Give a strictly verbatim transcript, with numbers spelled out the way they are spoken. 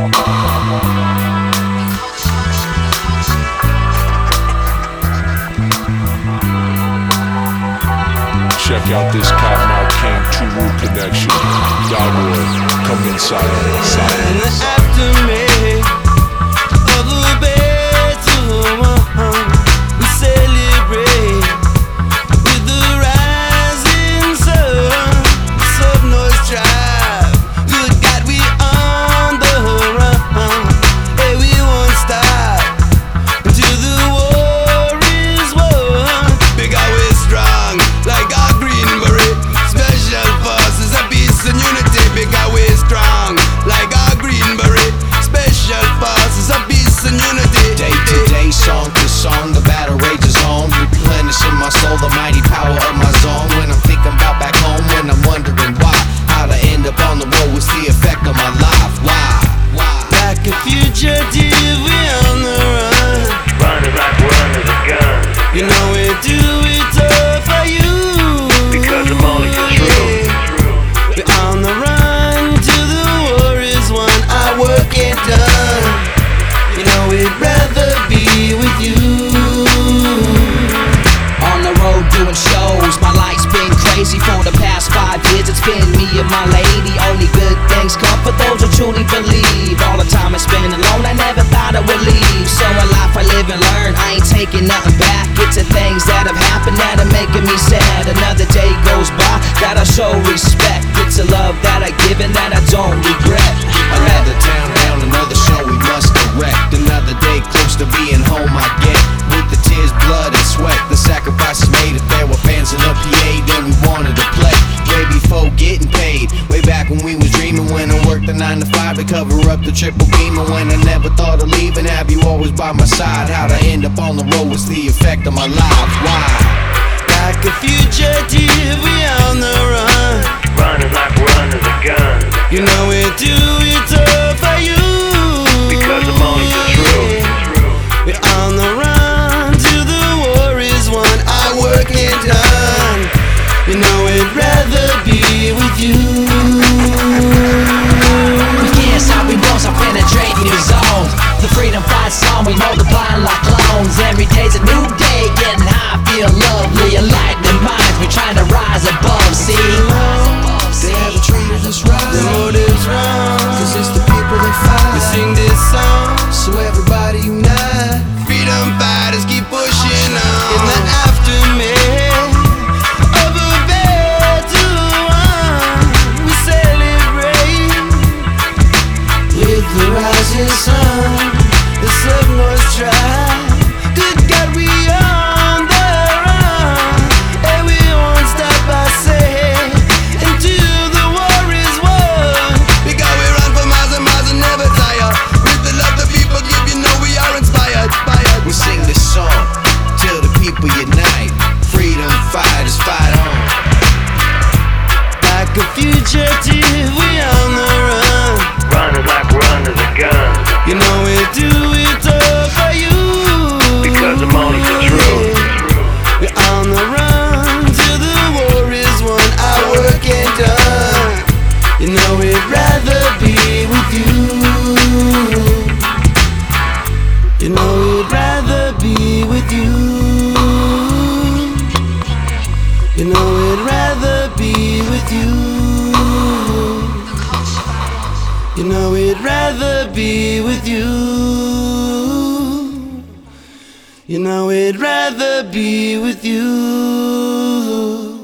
Check out this Cottonmouth King True Connection dot org. Come inside, inside. In the aftermath of a battle, we celebrate with the rising sun. The Sub-North tribe, good God, we on the run. Hey, we won't stop until the war is won. Big highway strong, like a green beret. Special forces of peace and unity. Big highway strong, like a green beret. Special forces of peace and unity. Day to day, song to song, the battle rages on, replenishing my soul, the mighty power of my zone. When I'm thinking about back home, when I'm wondering why, how to end up on the road, what's the effect of my life? Why? Why? Like a fugitive, we on the run. Running like we're under the gun. You know we do it all for you. Because I'm only the truth. We're on the run till the war is won. Our work ain't done. You know we'd rather be with you. On the road doing shows, my life's been crazy for the past five years. It's been me and my lady. Only good things come for those who truly believe. All the time I spent alone, I never thought I would leave. So in life I live and learn, I ain't taking nothing back. It's the things that have happened that are making me sad. Another day goes by that I show respect. It's a love that I give and that I don't regret. Another town down, another show we must direct. Another day close to being home I get. With the tears, blood and sweat, the sacrifices made. If there were fans in the P A, then we wanted to play. Way before getting paid, way back when we was dreaming. When I worked the nine to five to cover up the triple beam. And when I never thought of leaving, have you always by my side? How to end up on the road was the effect of my life. Why? Like a fugitive, we on the run. Running like we're under the gun. You know we do it all for you. Because I'm only the truth. We're on the run till the war is won. Our work ain't done. You know we'd rather be with you. We can't stop, we won't stop penetrating the zones. The freedom fight song, we multiplying like clones. Every day's a new day, getting high, feel lovely. Enlightening minds, we're trying to rise above, see? They haven't treated us right. The motive's wrong, Cause it's the people that fight. we sing this song. So everybody unite. Freedom fighters keep pushing on. In the aftermath of a battle, we celebrate with the rising sun. The Sub-North tribe, good God, we on the run. And we won't stop, I say, until the war is won. Because we run for miles and miles and never tire. With the love the people give, you know we are inspired. inspired. We sing this song till the people unite. Freedom fighters fight on. Like a fugitive, we on the run. Running like we're under the gun. You know we do it all for you. Because I'm only the truth. We're on the run till the war is won. Our work ain't done. You know we'd rather be with you. You know we'd rather be with you. You know we'd rather be with you. You know we'd rather be with you. You know we'd rather be with you.